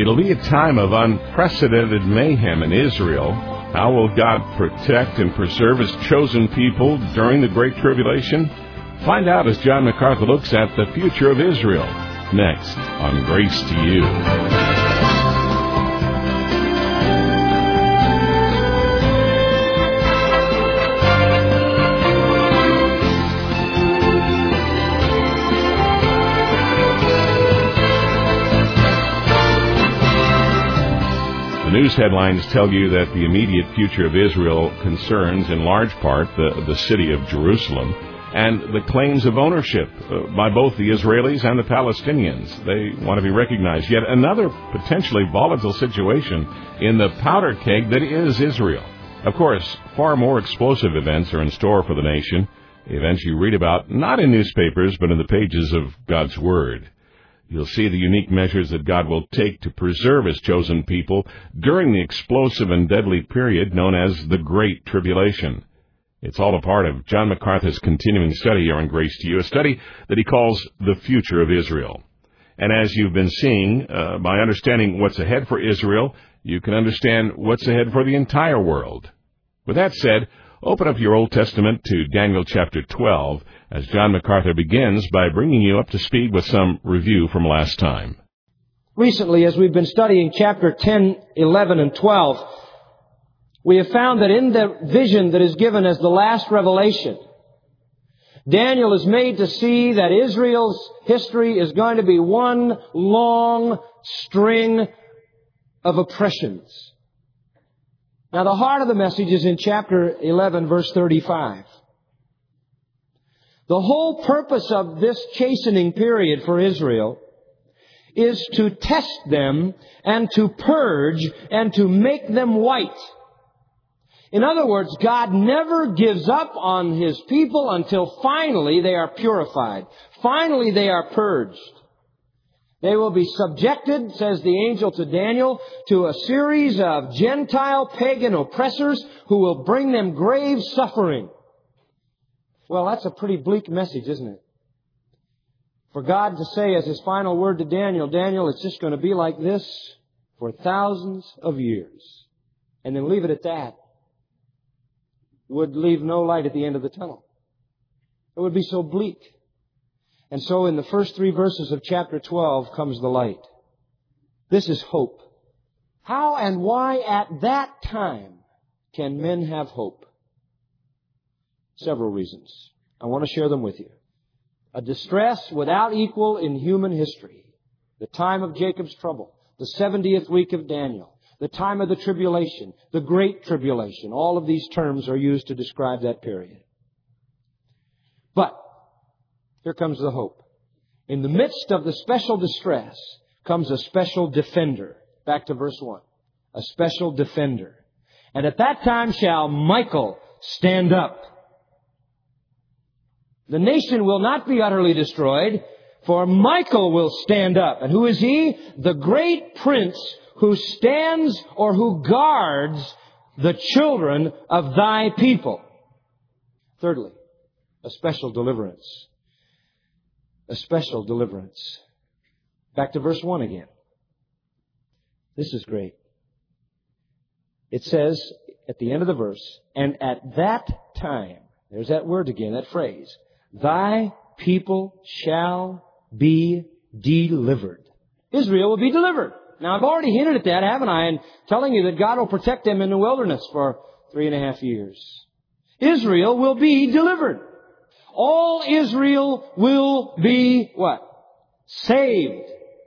It'll be a time of unprecedented mayhem in Israel. How will God protect and preserve His chosen people during the Great Tribulation? Find out as John MacArthur looks at the future of Israel. Next on Grace to You. The news headlines tell you that the immediate future of Israel concerns, in large part, the city of Jerusalem and the claims of ownership by both the Israelis and the Palestinians. They want to be recognized. Yet another potentially volatile situation in the powder keg that is Israel. Of course, far more explosive events are in store for the nation, events you read about not in newspapers but in the pages of God's Word. You'll see the unique measures that God will take to preserve His chosen people during the explosive and deadly period known as the Great Tribulation. It's all a part of John MacArthur's continuing study here on Grace to You, a study that he calls The Future of Israel. And as you've been seeing, by understanding what's ahead for Israel, you can understand what's ahead for the entire world. With that said, open up your Old Testament to Daniel chapter 12, as John MacArthur begins by bringing you up to speed with some review from last time. Recently, as we've been studying chapter 10, 11, and 12, we have found that in the vision that is given as the last revelation, Daniel is made to see that Israel's history is going to be one long string of oppressions. Now, the heart of the message is in chapter 11, verse 35. The whole purpose of this chastening period for Israel is to test them and to purge and to make them white. In other words, God never gives up on His people until finally they are purified. Finally they are purged. They will be subjected, says the angel to Daniel, to a series of Gentile pagan oppressors who will bring them grave suffering. Well, that's a pretty bleak message, isn't it? For God to say as His final word to Daniel, Daniel, it's just going to be like this for thousands of years. And then leave it at that. Would leave no light at the end of the tunnel. It would be so bleak. And so in the first 3 verses of chapter 12 comes the light. This is hope. How and why at that time can men have hope? Several reasons. I want to share them with you. A distress without equal in human history. The time of Jacob's trouble. The 70th week of Daniel. The time of the tribulation. The Great Tribulation. All of these terms are used to describe that period. But here comes the hope. In the midst of the special distress comes a special defender. Back to verse 1. A special defender. And at that time shall Michael stand up. The nation will not be utterly destroyed, for Michael will stand up. And who is he? The great prince who stands or who guards the children of thy people. Thirdly, a special deliverance. A special deliverance. Back to verse 1 again. This is great. It says at the end of the verse, and at that time, there's that word again, that phrase, thy people shall be delivered. Israel will be delivered. Now, I've already hinted at that, haven't I? In telling you that God will protect them in the wilderness for 3.5 years. Israel will be delivered. All Israel will be what? Saved.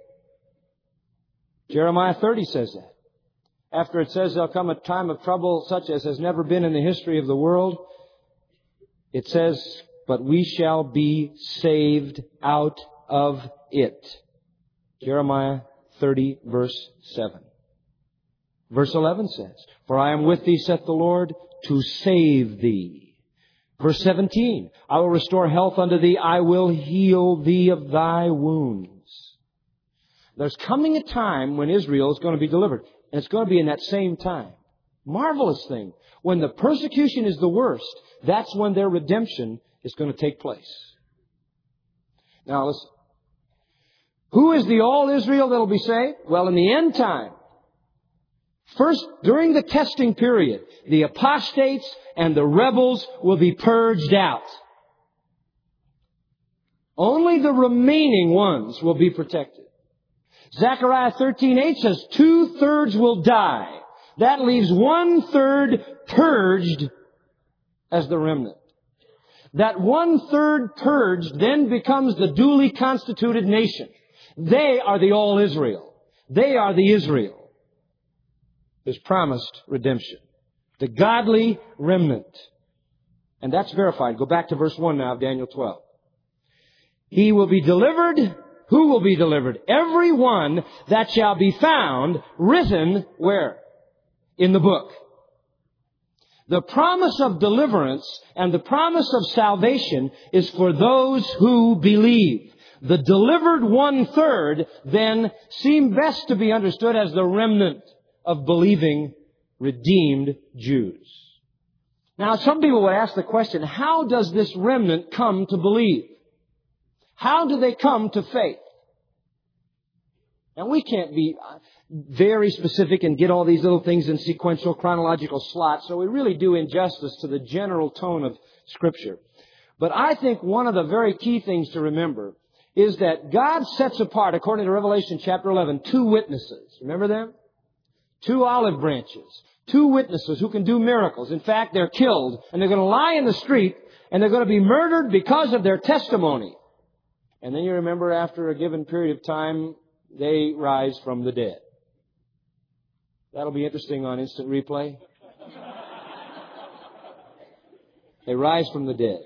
Jeremiah 30 says that. After it says there'll come a time of trouble such as has never been in the history of the world, it says, but we shall be saved out of it. Jeremiah 30, verse 7. Verse 11 says, for I am with thee, saith the Lord, to save thee. Verse 17, I will restore health unto thee. I will heal thee of thy wounds. There's coming a time when Israel is going to be delivered. And it's going to be in that same time. Marvelous thing. When the persecution is the worst, that's when their redemption is going to take place. Now listen. Who is the all Israel that will be saved? Well, in the end time, first, during the testing period, the apostates and the rebels will be purged out. Only the remaining ones will be protected. Zechariah 13:8 says 2/3 will die. That leaves 1/3 purged as the remnant. That 1/3 purged then becomes the duly constituted nation. They are the all Israel. They are the Israel. There's promised redemption. The godly remnant. And that's verified. Go back to verse 1 now of Daniel 12. He will be delivered. Who will be delivered? Every one that shall be found written where? In the book. The promise of deliverance and the promise of salvation is for those who believe. The delivered 1/3 then seem best to be understood as the remnant of believing, redeemed Jews. Now, some people would ask the question, how does this remnant come to believe? How do they come to faith? Now, we can't be very specific and get all these little things in sequential, chronological slots, so we really do injustice to the general tone of Scripture. But I think one of the very key things to remember is that God sets apart, according to Revelation chapter 11, 2 witnesses. Remember them? 2 olive branches. 2 witnesses who can do miracles. In fact, they're killed, and they're going to lie in the street, and they're going to be murdered because of their testimony. And then you remember, after a given period of time, they rise from the dead. That'll be interesting on instant replay. They rise from the dead.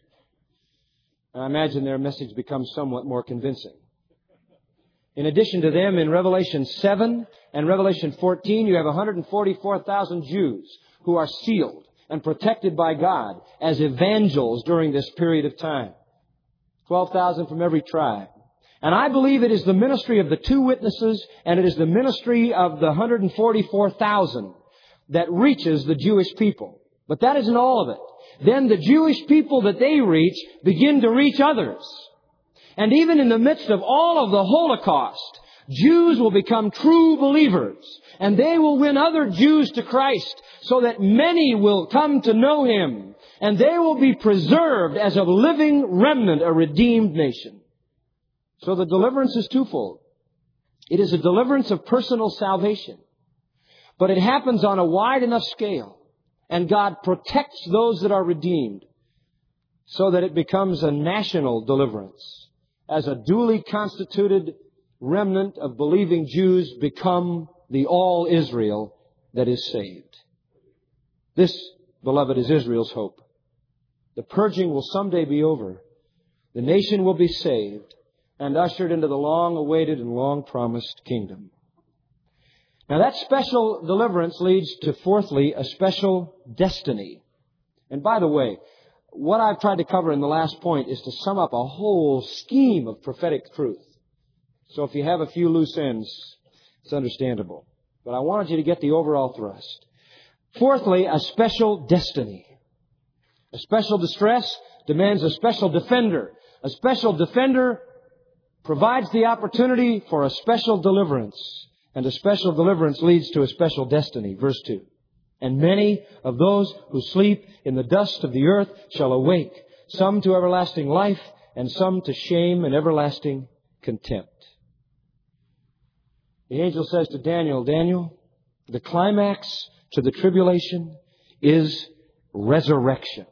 I imagine their message becomes somewhat more convincing. In addition to them, in Revelation 7 and Revelation 14, you have 144,000 Jews who are sealed and protected by God as evangels during this period of time. 12,000 from every tribe. And I believe it is the ministry of the 2 witnesses and it is the ministry of the 144,000 that reaches the Jewish people. But that isn't all of it. Then the Jewish people that they reach begin to reach others. And even in the midst of all of the Holocaust, Jews will become true believers. And they will win other Jews to Christ so that many will come to know Him. And they will be preserved as a living remnant, a redeemed nation. So the deliverance is twofold. It is a deliverance of personal salvation. But it happens on a wide enough scale. And God protects those that are redeemed so that it becomes a national deliverance. As a duly constituted remnant of believing Jews become the all Israel that is saved. This, beloved, is Israel's hope. The purging will someday be over. The nation will be saved and ushered into the long-awaited and long-promised kingdom. Now that special deliverance leads to, fourthly, a special destiny. And by the way, what I've tried to cover in the last point is to sum up a whole scheme of prophetic truth. So if you have a few loose ends, it's understandable. But I wanted you to get the overall thrust. Fourthly, a special destiny. A special distress demands a special defender. A special defender provides the opportunity for a special deliverance. And a special deliverance leads to a special destiny. Verse 2. And many of those who sleep in the dust of the earth shall awake, some to everlasting life, and some to shame and everlasting contempt. The angel says to Daniel, Daniel, the climax to the tribulation is resurrection.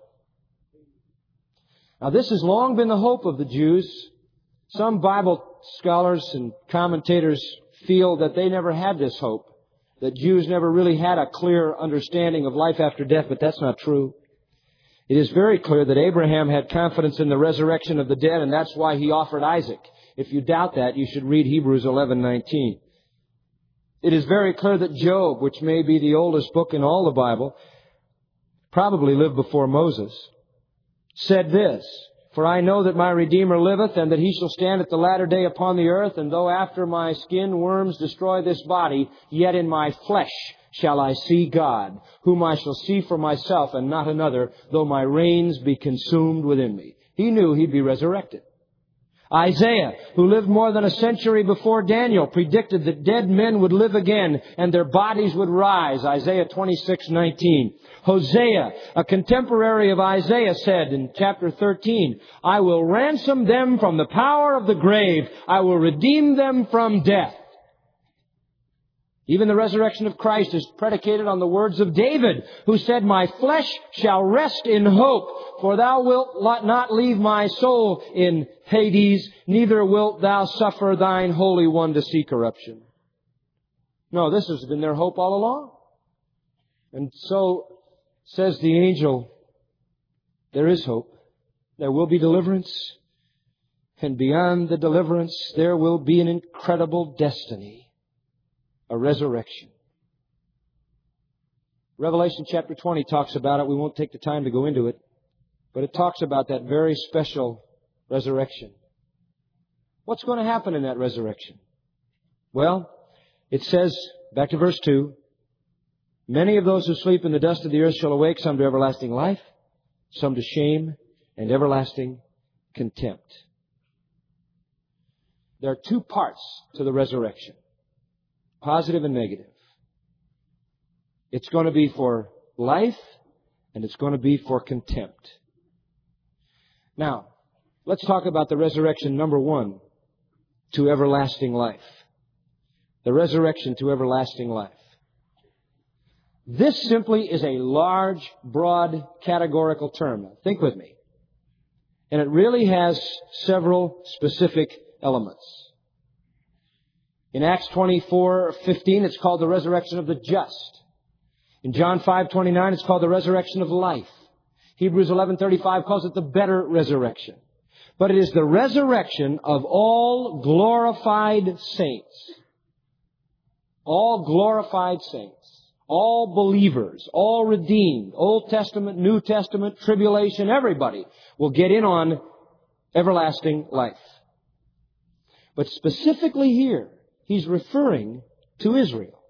Now this has long been the hope of the Jews. Some Bible scholars and commentators feel that they never had this hope, that Jews never really had a clear understanding of life after death, but that's not true. It is very clear that Abraham had confidence in the resurrection of the dead, and that's why he offered Isaac. If you doubt that, you should read Hebrews 11:19. It is very clear that Job, which may be the oldest book in all the Bible, probably lived before Moses, said this, For I know that my Redeemer liveth, and that He shall stand at the latter day upon the earth, and though after my skin worms destroy this body, yet in my flesh shall I see God, whom I shall see for myself and not another, though my reins be consumed within me. He knew he'd be resurrected. Isaiah, who lived more than a century before Daniel, predicted that dead men would live again and their bodies would rise. Isaiah 26:19. Hosea, a contemporary of Isaiah, said in chapter 13, I will ransom them from the power of the grave. I will redeem them from death. Even the resurrection of Christ is predicated on the words of David, who said, My flesh shall rest in hope, for thou wilt not leave my soul in Hades, neither wilt thou suffer thine Holy One to see corruption. No, this has been their hope all along. And so says the angel, there is hope. There will be deliverance. And beyond the deliverance, there will be an incredible destiny. A resurrection. Revelation chapter 20 talks about it. We won't take the time to go into it. But it talks about that very special resurrection. What's going to happen in that resurrection? Well, it says, back to verse 2, Many of those who sleep in the dust of the earth shall awake, some to everlasting life, some to shame and everlasting contempt. There are two parts to the resurrection. Positive and negative. It's going to be for life and it's going to be for contempt. Now, let's talk about the resurrection number one, to everlasting life. The resurrection to everlasting life. This simply is a large, broad, categorical term. Think with me. And it really has several specific elements. In Acts 24:15, it's called the resurrection of the just. In John 5:29, it's called the resurrection of life. Hebrews 11:35 calls it the better resurrection. But it is the resurrection of all glorified saints. All glorified saints. All believers. All redeemed. Old Testament, New Testament, tribulation, everybody will get in on everlasting life. But specifically here, he's referring to Israel.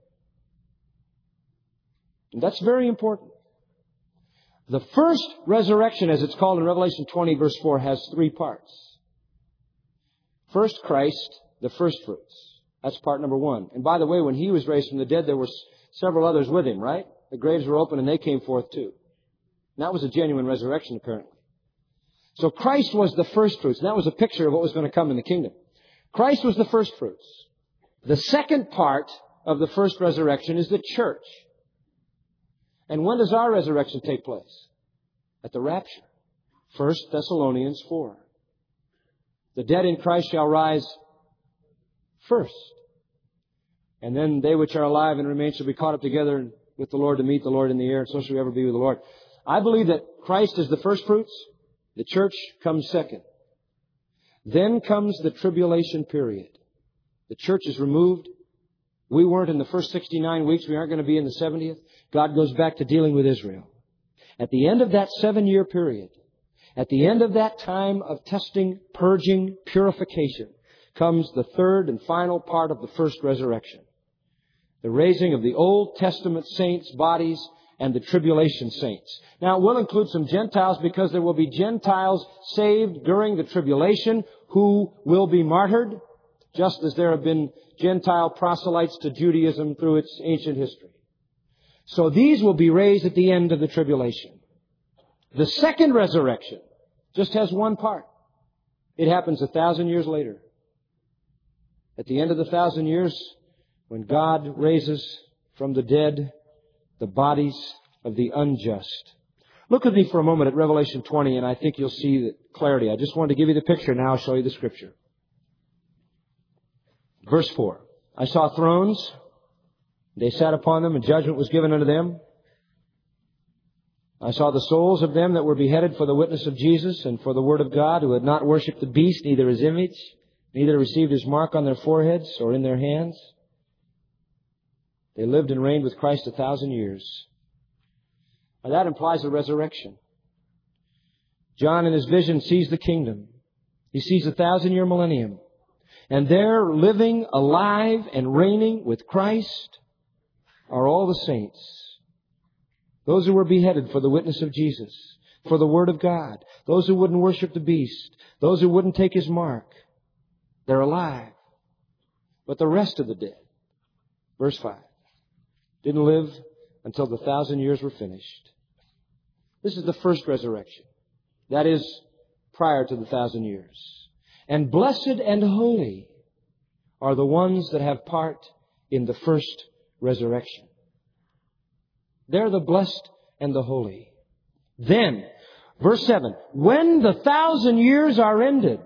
And that's very important. The first resurrection, as it's called in Revelation 20, verse 4, has three parts. First, Christ, the first fruits. That's part number one. And by the way, when he was raised from the dead, there were several others with him, right? The graves were open and they came forth too. And that was a genuine resurrection, apparently. So Christ was the first fruits. And that was a picture of what was going to come in the kingdom. Christ was the first fruits. The second part of the first resurrection is the church. And when does our resurrection take place? At the rapture. 1 Thessalonians 4. The dead in Christ shall rise first. And then they which are alive and remain shall be caught up together with the Lord to meet the Lord in the air. And so shall we ever be with the Lord. I believe that Christ is the first fruits. The church comes second. Then comes the tribulation period. The church is removed. We weren't in the first 69 weeks. We aren't going to be in the 70th. God goes back to dealing with Israel. At the end of that 7-year period, at the end of that time of testing, purging, purification, comes the third and final part of the first resurrection. The raising of the Old Testament saints' bodies and the tribulation saints. Now, we'll include some Gentiles because there will be Gentiles saved during the tribulation who will be martyred, just as there have been Gentile proselytes to Judaism through its ancient history. So these will be raised at the end of the tribulation. The second resurrection just has one part. It happens 1,000 years later. At the end of the 1,000 years, when God raises from the dead the bodies of the unjust. Look with me for a moment at Revelation 20, and I think you'll see the clarity. I just wanted to give you the picture. Now I'll show you the Scripture. Verse 4. I saw thrones. They sat upon them, and judgment was given unto them. I saw the souls of them that were beheaded for the witness of Jesus and for the word of God, who had not worshipped the beast, neither his image, neither received his mark on their foreheads or in their hands. They lived and reigned with Christ 1,000 years. Now that implies a resurrection. John in his vision sees the kingdom. He sees 1,000-year millennium. And there, living, alive, and reigning with Christ are all the saints. Those who were beheaded for the witness of Jesus, for the word of God. Those who wouldn't worship the beast. Those who wouldn't take his mark. They're alive. But the rest of the dead, verse 5, didn't live until the 1,000 years were finished. This is the first resurrection. That is, prior to the 1,000 years. And blessed and holy are the ones that have part in the first resurrection. They're the blessed and the holy. Then, verse 7, when the 1,000 years are ended,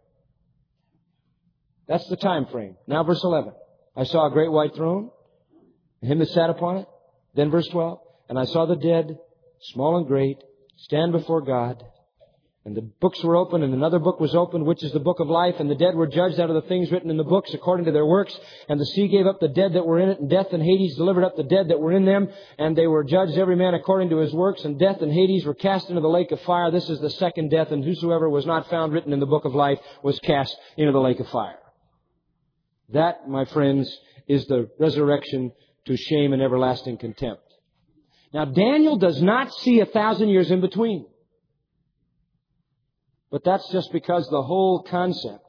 that's the time frame. Now verse 11, I saw a great white throne, and him that sat upon it. Then verse 12, and I saw the dead, small and great, stand before God. And the books were opened, and another book was opened, which is the book of life. And the dead were judged out of the things written in the books according to their works. And the sea gave up the dead that were in it, and death and Hades delivered up the dead that were in them. And they were judged every man according to his works. And death and Hades were cast into the lake of fire. This is the second death. And whosoever was not found written in the book of life was cast into the lake of fire. That, my friends, is the resurrection to shame and everlasting contempt. Now, Daniel does not see 1,000 years in between. But that's just because the whole concept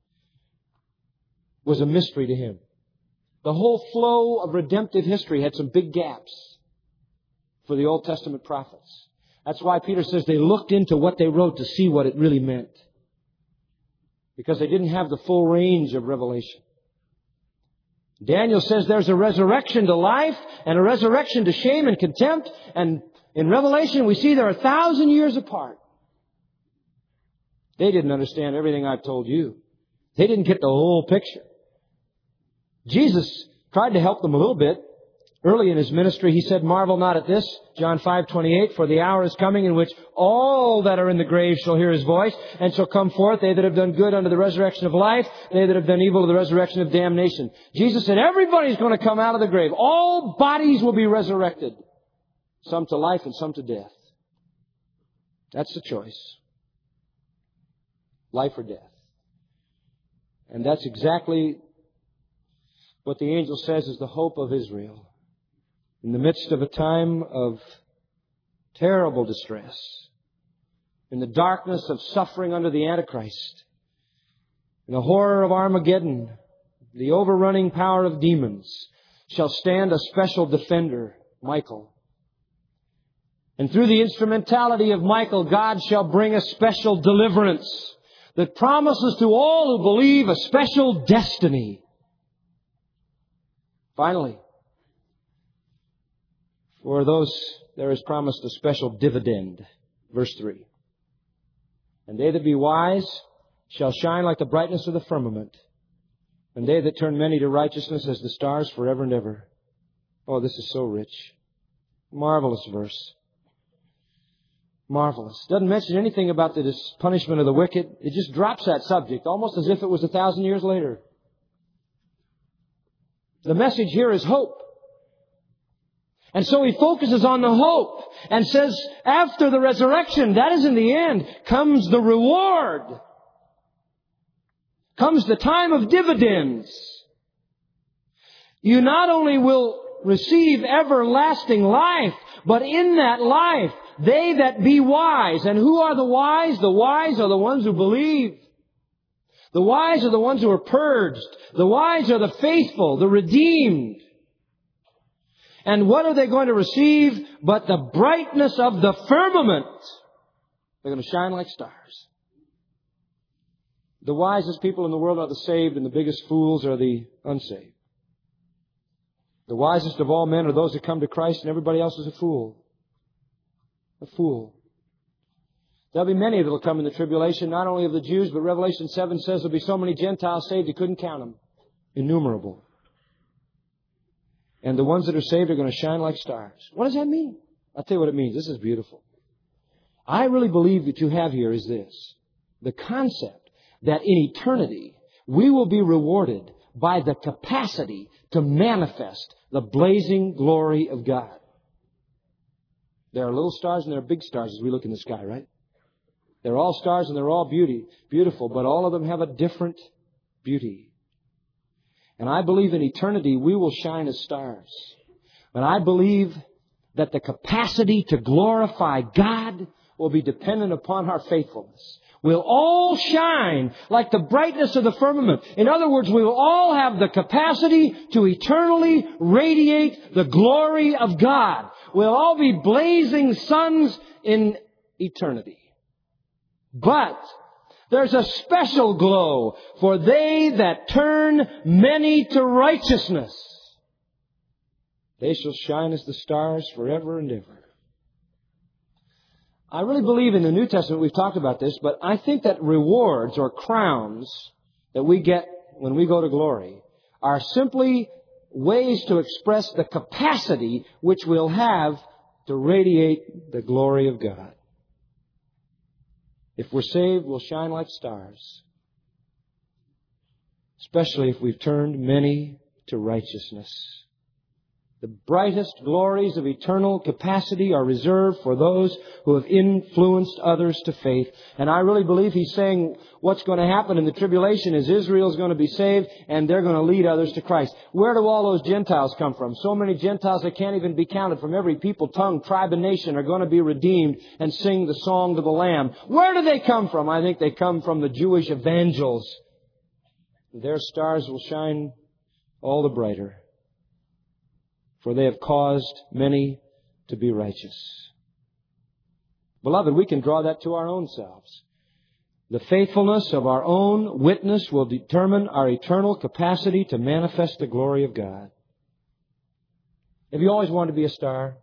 was a mystery to him. The whole flow of redemptive history had some big gaps for the Old Testament prophets. That's why Peter says they looked into what they wrote to see what it really meant. Because they didn't have the full range of revelation. Daniel says there's a resurrection to life and a resurrection to shame and contempt. And in Revelation we see they're 1,000 years apart. They didn't understand everything I've told you. They didn't get the whole picture. Jesus tried to help them a little bit. Early in His ministry, He said, marvel not at this, John 5:28, for the hour is coming in which all that are in the grave shall hear His voice, and shall come forth, they that have done good unto the resurrection of life, they that have done evil to the resurrection of damnation. Jesus said, everybody's going to come out of the grave. All bodies will be resurrected. Some to life and some to death. That's the choice. Life or death. And that's exactly what the angel says is the hope of Israel. In the midst of a time of terrible distress, in the darkness of suffering under the Antichrist, in the horror of Armageddon, the overrunning power of demons, shall stand a special defender, Michael. And through the instrumentality of Michael, God shall bring a special deliverance that promises to all who believe a special destiny. Finally, for those there is promised a special dividend. Verse 3. And they that be wise shall shine like the brightness of the firmament, and they that turn many to righteousness as the stars forever and ever. Oh, this is so rich. Marvelous verse. Marvelous. Doesn't mention anything about the punishment of the wicked. It just drops that subject, almost as if it was 1,000 years later. The message here is hope. And so he focuses on the hope and says, after the resurrection, that is in the end, comes the reward. Comes the time of dividends. You not only will receive everlasting life, but in that life, they that be wise. And who are the wise? The wise are the ones who believe. The wise are the ones who are purged. The wise are the faithful, the redeemed. And what are they going to receive but the brightness of the firmament? They're going to shine like stars. The wisest people in the world are the saved, and the biggest fools are the unsaved. The wisest of all men are those that come to Christ, and everybody else is a fool. A fool. There'll be many that will come in the tribulation, not only of the Jews, but Revelation 7 says there'll be so many Gentiles saved you couldn't count them. Innumerable. And the ones that are saved are going to shine like stars. What does that mean? I'll tell you what it means. This is beautiful. I really believe that you have here is this. The concept that in eternity we will be rewarded by the capacity to manifest the blazing glory of God. There are little stars and there are big stars as we look in the sky, right? They're all stars and they're all beautiful, but all of them have a different beauty. And I believe in eternity we will shine as stars. But I believe that the capacity to glorify God will be dependent upon our faithfulness. We'll all shine like the brightness of the firmament. In other words, we will all have the capacity to eternally radiate the glory of God. We'll all be blazing suns in eternity. But there's a special glow for they that turn many to righteousness. They shall shine as the stars forever and ever. I really believe in the New Testament, we've talked about this, but I think that rewards or crowns that we get when we go to glory are simply ways to express the capacity which we'll have to radiate the glory of God. If we're saved, we'll shine like stars, especially if we've turned many to righteousness. The brightest glories of eternal capacity are reserved for those who have influenced others to faith. And I really believe he's saying what's going to happen in the tribulation is Israel's going to be saved and they're going to lead others to Christ. Where do all those Gentiles come from? So many Gentiles that can't even be counted. From every people, tongue, tribe, and nation are going to be redeemed and sing the song to the Lamb. Where do they come from? I think they come from the Jewish evangels. Their stars will shine all the brighter, for they have caused many to be righteous. Beloved, we can draw that to our own selves. The faithfulness of our own witness will determine our eternal capacity to manifest the glory of God. Have you always wanted to be a star?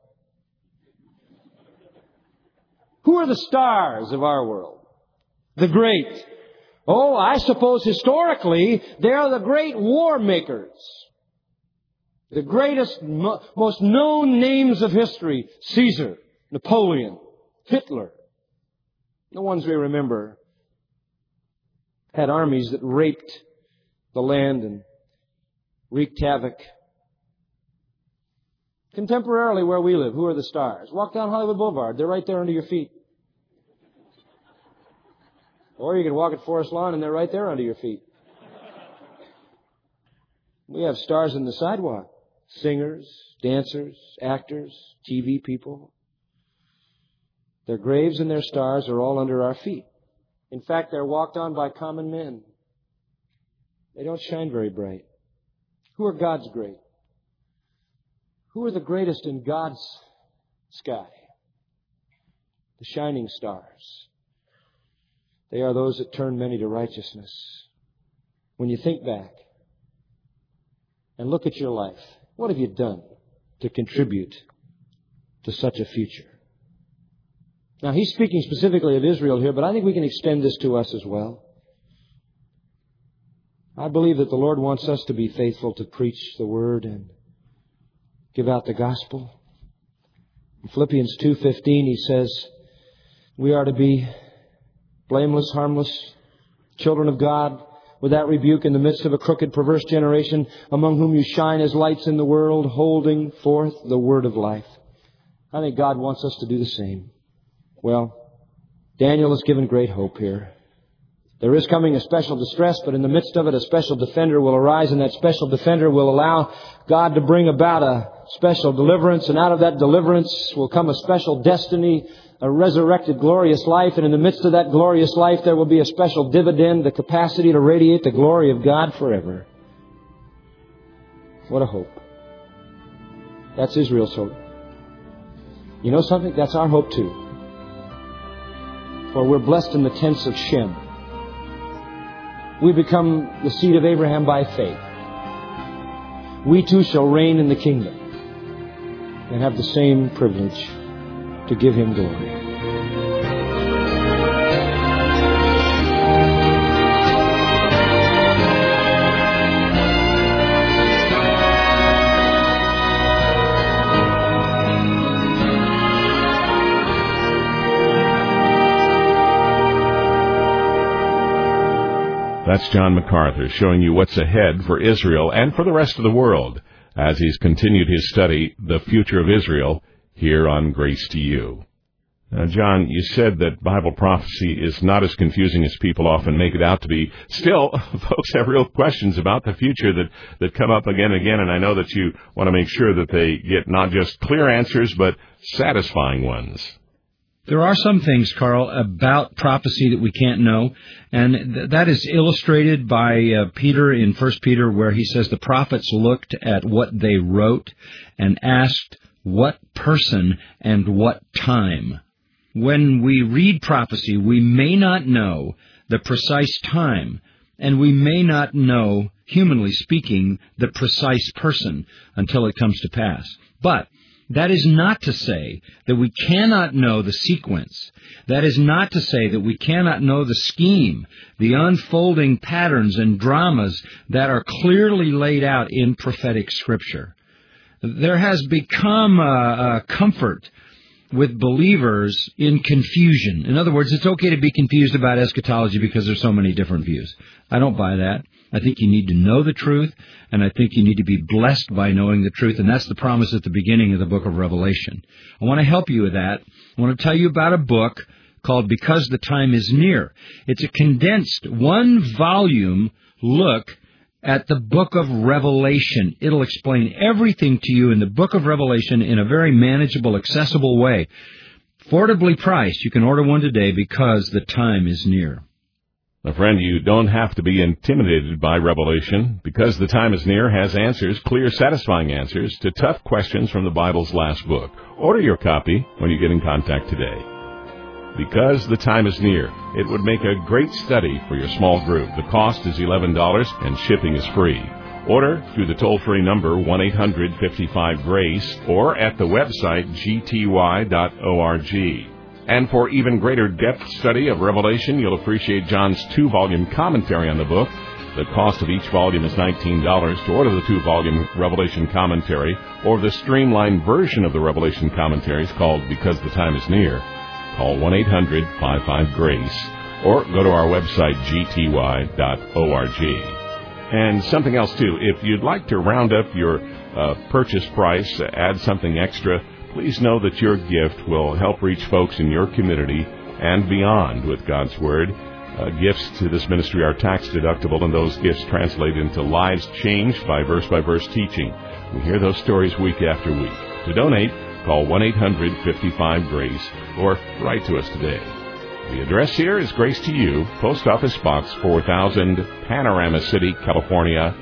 Who are the stars of our world? The great. Oh, I suppose historically they are the great war makers. The greatest, most known names of history: Caesar, Napoleon, Hitler. The ones we remember had armies that raped the land and wreaked havoc. Contemporarily, where we live, who are the stars? Walk down Hollywood Boulevard. They're right there under your feet. Or you can walk at Forest Lawn and they're right there under your feet. We have stars in the sidewalk. Singers, dancers, actors, TV people. Their graves and their stars are all under our feet. In fact, they're walked on by common men. They don't shine very bright. Who are God's great? Who are the greatest in God's sky? The shining stars. They are those that turn many to righteousness. When you think back and look at your life, what have you done to contribute to such a future? Now, he's speaking specifically of Israel here, but I think we can extend this to us as well. I believe that the Lord wants us to be faithful to preach the Word and give out the gospel. In Philippians 2:15, he says, we are to be blameless, harmless children of God, without rebuke in the midst of a crooked, perverse generation, among whom you shine as lights in the world, holding forth the word of life. I think God wants us to do the same. Well, Daniel is given great hope here. There is coming a special distress, but in the midst of it, a special defender will arise, and that special defender will allow God to bring about a special deliverance, and out of that deliverance will come a special destiny, a resurrected, glorious life, and in the midst of that glorious life, there will be a special dividend, the capacity to radiate the glory of God forever. What a hope. That's Israel's hope. You know something? That's our hope too. For we're blessed in the tents of Shem. We become the seed of Abraham by faith. We too shall reign in the kingdom and have the same privilege to give Him glory. That's John MacArthur showing you what's ahead for Israel and for the rest of the world as he's continued his study, The Future of Israel, here on Grace to You. Now, John, you said that Bible prophecy is not as confusing as people often make it out to be. Still, folks have real questions about the future that come up again and again, and I know that you want to make sure that they get not just clear answers, but satisfying ones. There are some things, Carl, about prophecy that we can't know, and that is illustrated by Peter in 1 Peter, where he says the prophets looked at what they wrote and asked what person and what time. When we read prophecy, we may not know the precise time, and we may not know, humanly speaking, the precise person until it comes to pass. But that is not to say that we cannot know the sequence. That is not to say that we cannot know the scheme, the unfolding patterns and dramas that are clearly laid out in prophetic Scripture. There has become a comfort with believers in confusion. In other words, it's okay to be confused about eschatology because there's so many different views. I don't buy that. I think you need to know the truth, and I think you need to be blessed by knowing the truth, and that's the promise at the beginning of the book of Revelation. I want to help you with that. I want to tell you about a book called Because the Time is Near. It's a condensed one-volume look at the book of Revelation. It'll explain everything to you in the book of Revelation in a very manageable, accessible way. Affordably priced. You can order one today because the time is near. My friend, you don't have to be intimidated by Revelation. Because the Time is Near has answers, clear, satisfying answers to tough questions from the Bible's last book. Order your copy when you get in contact today. Because the Time is Near. It would make a great study for your small group. The cost is $11 and shipping is free. Order through the toll-free number 1-800-55-GRACE or at the website gty.org. And for even greater depth study of Revelation, you'll appreciate John's 2-volume commentary on the book. The cost of each volume is $19. To order the 2-volume Revelation commentary or the streamlined version of the Revelation commentaries called Because the Time is Near, call 1-800-55-GRACE or go to our website, gty.org. And something else, too. If you'd like to round up your purchase price, add something extra, please know that your gift will help reach folks in your community and beyond with God's Word. Gifts to this ministry are tax-deductible, and those gifts translate into lives changed by verse-by-verse teaching. We hear those stories week after week. To donate, call 1-800-55-GRACE or write to us today. The address here is Grace to You, Post Office Box 4000, Panorama City, California,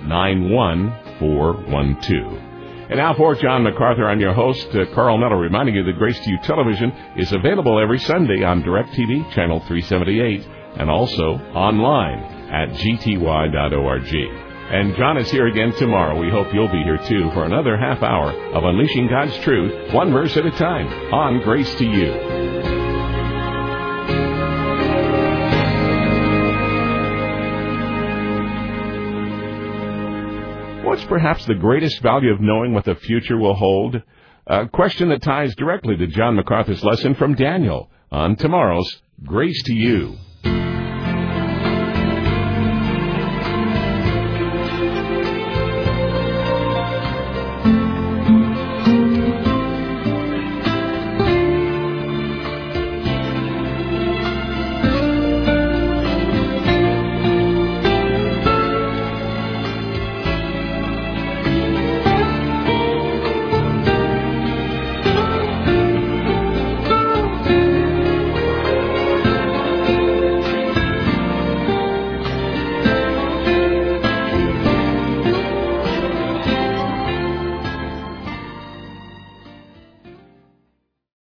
91412. And now for John MacArthur, I'm your host, Carl Miller, reminding you that Grace to You Television is available every Sunday on DirecTV, Channel 378, and also online at gty.org. And John is here again tomorrow. We hope you'll be here, too, for another half hour of Unleashing God's Truth, one verse at a time, on Grace to You. What's perhaps the greatest value of knowing what the future will hold? A question that ties directly to John MacArthur's lesson from Daniel on tomorrow's Grace to You.